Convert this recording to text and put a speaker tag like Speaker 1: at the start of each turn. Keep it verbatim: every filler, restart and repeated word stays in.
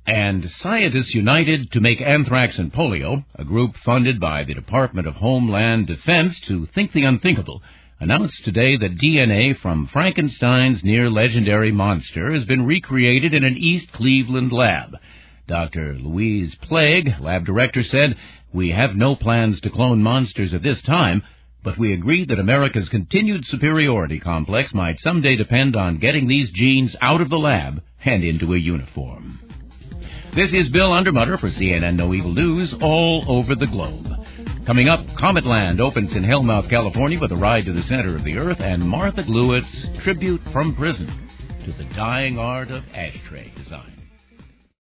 Speaker 1: And scientists united to make anthrax and polio, a group funded by the Department of Homeland Defense to think the unthinkable, announced today that D N A from Frankenstein's near-legendary monster has been recreated in an East Cleveland lab. Doctor Louise Plague, lab director, said, "We have no plans to clone monsters at this time, but we agree that America's continued superiority complex might someday depend on getting these genes out of the lab and into a uniform." This is Bill Undermutter for C N N No Evil News all over the globe. Coming up, Cometland opens in Hellmouth, California with a ride to the center of the earth, and Martha Glewett's tribute from prison to the dying art of ashtray design.